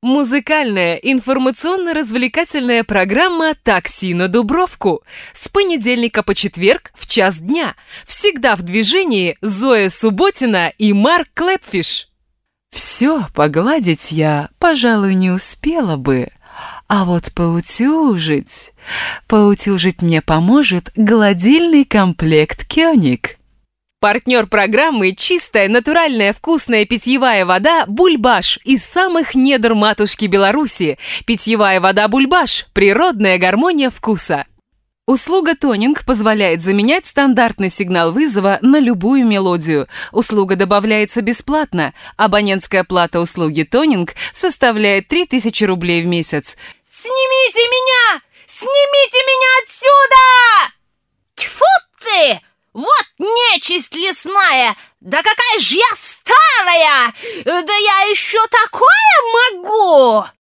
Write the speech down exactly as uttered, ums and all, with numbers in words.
Музыкальная информационно-развлекательная программа «Такси на Дубровку». С понедельника по четверг в час дня. Всегда в движении Зоя Субботина и Марк Клэпфиш. Все погладить я, пожалуй, не успела бы. А вот поутюжить... Поутюжить мне поможет гладильный комплект «Кёник». Партнер программы – чистая, натуральная, вкусная питьевая вода «Бульбаш» из самых недр матушки Беларуси. Питьевая вода «Бульбаш» – природная гармония вкуса. Услуга «Тонинг» позволяет заменять стандартный сигнал вызова на любую мелодию. Услуга добавляется бесплатно. Абонентская плата услуги «Тонинг» составляет три тысячи рублей в месяц. Снимите меня! Снимите меня отсюда! Тьфу ты! Вот нечисть лесная! Да какая же я старая! Да я еще такое могу!